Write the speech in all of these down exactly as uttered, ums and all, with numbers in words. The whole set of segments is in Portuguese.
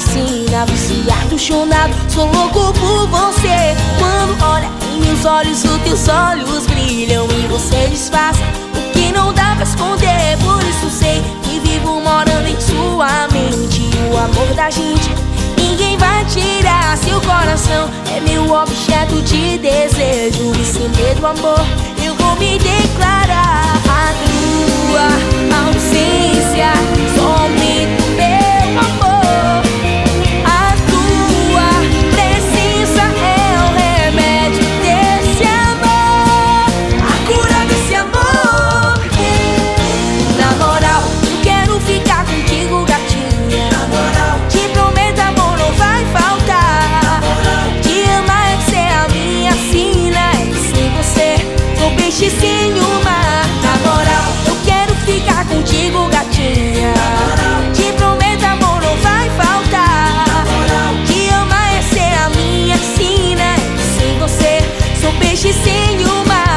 fascina, viciado, chonado, sou louco por você. Quando olha em meus olhos, os teus olhos brilham e você disfarça o que não dá pra esconder. Por isso sei que vivo morando em sua mente. O amor da gente ninguém vai tirar. Seu coração é meu objeto de desejo e sem medo, amor, eu vou me declarar. A tua ausência só aumenta o meu amor. A tua presença é o remédio desse amor, a cura desse amor. Na moral, eu quero ficar contigo, gatinha. Na moral, te prometo, amor, não vai faltar. Te amar é ser a minha sina, é que sem você sou peixe sem o mar. Na moral, eu quero ficar contigo, gatinha. Te prometo, amor, não vai faltar. Te amar é ser a minha sina, é que sem você sou peixe sem o mar.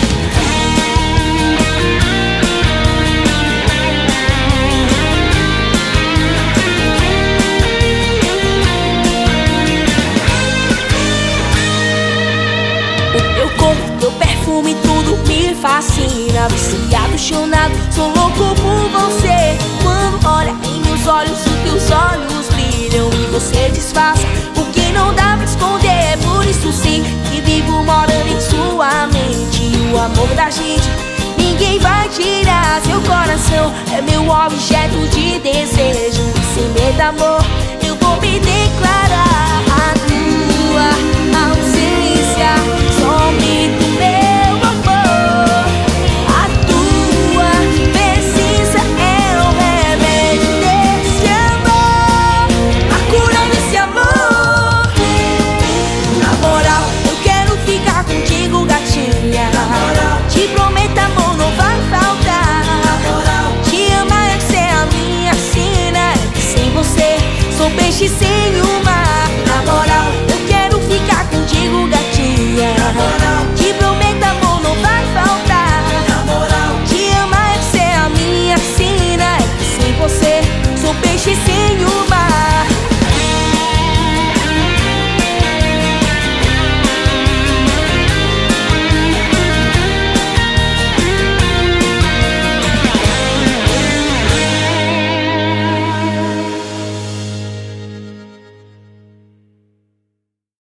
O teu corpo, teu perfume, tudo me fascina. Viciado, chonado, sou louco por você. Quando olha em meus olhos, os teus olhos brilham e você disfarça o que não dá pra esconder. Por isso sei que vivo morando em sua mente. O amor da gente ninguém vai tirar. Seu coração é meu objeto de desejo e sem medo, amor, eu vou me declarar. A tua ausência só aumenta o meu amor. A tua presença é o remédio desse amor, a cura desse amor. Na moral, eu quero ficar contigo, gatinha. Te prometo,